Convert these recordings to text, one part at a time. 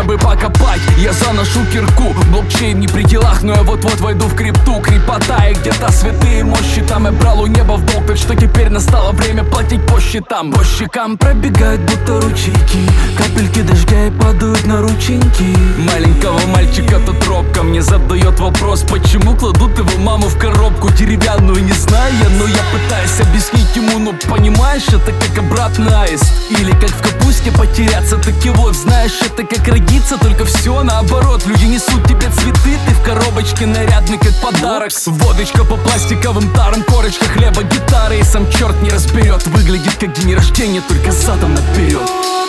бы покопать. Я заношу кирку, блокчейн не при делах, но я вот-вот войду в крипту. Крепота и где-то святые мощи там. Я брал у неба в долг, так что теперь настало время платить по счетам. По щекам пробегают будто ручейки, капельки дождя и падают на рученьки. Маленького мальчика тут робко мне задает вопрос, почему кладут его маму в коробку деревянную. Не знаю я, но я пытаюсь объяснить ему, но понимаешь, это как обратный аист. Или как в капусте потеряться, таки вот, знаешь, это как родиться, только все наоборот. Люди несут тебе цветы, ты в коробочке нарядный как подарок. Водочка по пластиковым тарам, корочка хлеба, гитары, и сам черт не разберет. Выглядит как день рождения, только задом наперед.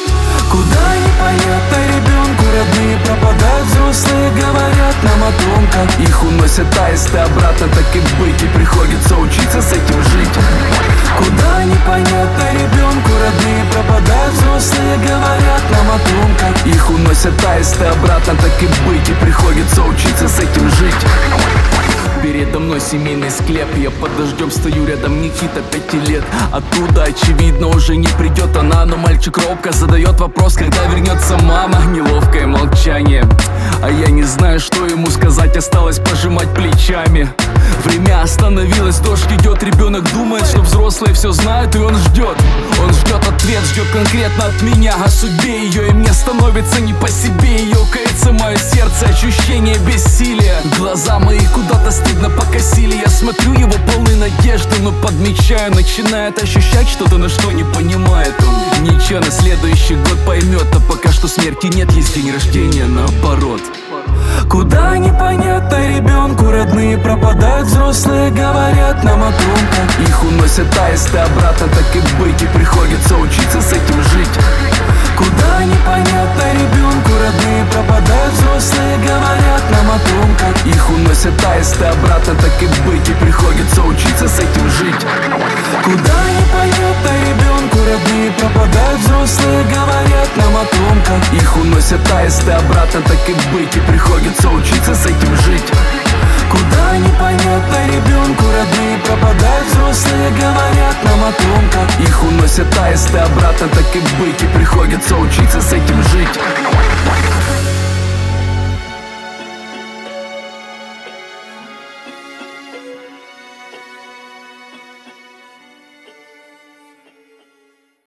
Куда непонятно ребенку, родные пропадают, взрослые говорят нам о том, как их уносят аисты обратно, так и быть, и приходится учиться с этим жить. Куда непонятно ребенку, родные пропадают, взрослые говорят нам о том, как их уносят аисты обратно, так и быть, и приходится учиться с этим жить. Передо мной семейный склеп, я под дождем стою, рядом Никита 5 лет. Оттуда, очевидно, уже не придет она, но мальчик робко задает вопрос, когда вернется мама. Неловкое молчание, а я не знаю, что ему сказать, осталось пожимать плечами. Время остановилось, дождь идет, ребенок думает, что взрослые все знают, и он ждет. Он ждет ответ, ждет конкретно от меня о судьбе ее, и мне становится не по себе. Ее кается мое сердце, ощущение бессилия. Глаза мои куда-то стыдно покосили, я смотрю его полный надежды, но подмечаю, начинает ощущать что-то, на что не понимает он. Ничего, на следующий год поймет, а пока что смерти нет, есть день рождения наоборот. Куда непонятно ребенку, родные пропадают, взрослые говорят нам о том, как их уносят аисты обратно, так и быть, и приходится учиться с этим жить. Куда непонятно ребенку, родные пропадают, взрослые говорят нам о том, как их уносят аисты обратно, так и быть, и приходится учиться с этим жить. Куда непонятно ребенку, родные пропадают, взрослые говорят нам о том, как их уносят аисты обратно, так и быть, и приходится учиться с этим жить. Куда непонятно ребенку, родные пропадают, взрослые говорят нам о том, как их уносят аисты обратно, так и быть, и приходится учиться с этим жить.